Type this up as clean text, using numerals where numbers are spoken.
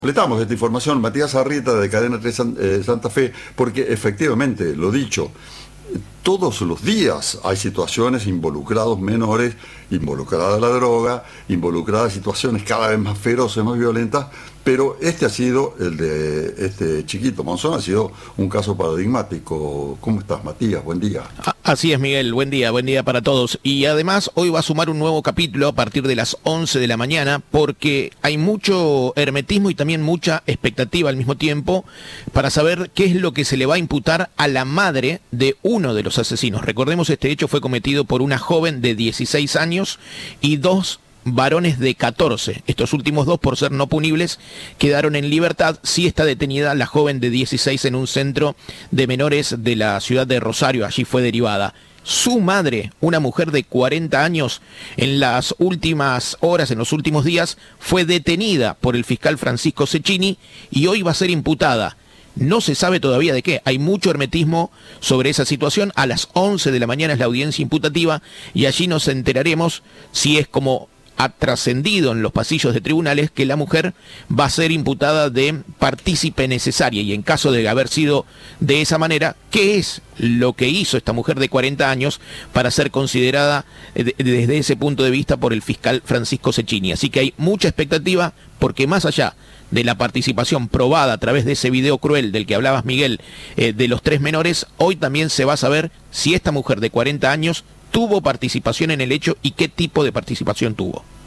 Completamos esta información, Matías Arrieta de Cadena 3 Santa Fe, porque efectivamente, lo dicho, todos los días hay situaciones involucrados menores, involucrada la droga, involucradas situaciones cada vez más feroces, más violentas, pero este ha sido, el de este chiquito Monzón, ha sido un caso paradigmático. ¿Cómo estás, Matías? Buen día. Así es, Miguel, buen día para todos. Y además hoy va a sumar un nuevo capítulo a partir de las 11 de la mañana, porque hay mucho hermetismo y también mucha expectativa al mismo tiempo para saber qué es lo que se le va a imputar a la madre de uno de los asesinos. Recordemos, este hecho fue cometido por una joven de 16 años y dos varones de 14. Estos últimos dos, por ser no punibles, quedaron en libertad. Sí está detenida la joven de 16 en un centro de menores de la ciudad de Rosario, allí fue derivada. Su madre, una mujer de 40 años, en las últimas horas, en los últimos días, fue detenida por el fiscal Francisco Cecchini y hoy va a ser imputada. No se sabe todavía de qué, hay mucho hermetismo sobre esa situación. A las 11 de la mañana es la audiencia imputativa y allí nos enteraremos si es como ha trascendido en los pasillos de tribunales, que la mujer va a ser imputada de partícipe necesaria, y en caso de haber sido de esa manera, ¿qué es lo que hizo esta mujer de 40 años para ser considerada desde ese punto de vista por el fiscal Francisco Cecchini? Así que hay mucha expectativa, porque más allá de la participación probada a través de ese video cruel del que hablabas, Miguel, de los tres menores, hoy también se va a saber si esta mujer de 40 años tuvo participación en el hecho y qué tipo de participación tuvo.